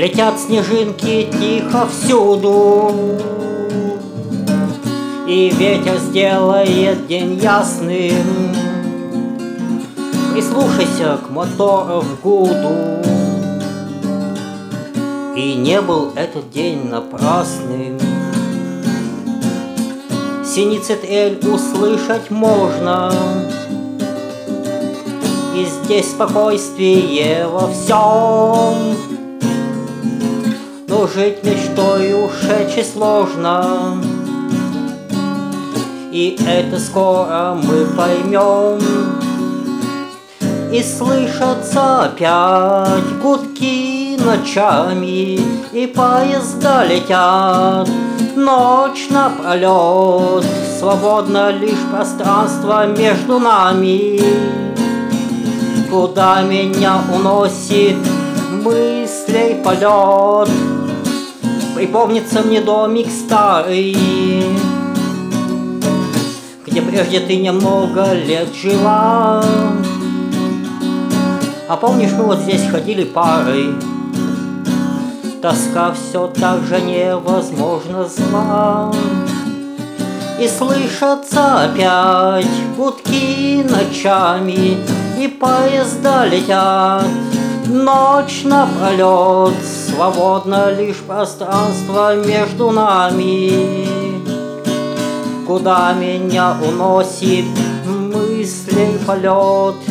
Летят снежинки тихо всюду, и ветер сделает день ясным. Прислушайся к мотору в гуду, и не был этот день напрасным. Синий цитрель услышать можно, и здесь спокойствие во всем. Но жить мечтой ушедшей сложно, и это скоро мы поймем. И слышатся опять гудки ночами, и поезда летят ночь напролет. Свободно лишь пространство между нами. Куда меня уносит мыслей полет? Припомнится мне домик старый, где прежде ты немного лет жила. А помнишь, мы вот здесь ходили парой? Тоска все так же невозможно зла. И слышатся опять гудки ночами, и поезда летят ночь напролет. Свободно лишь пространство между нами. Куда меня уносит мыслей полет?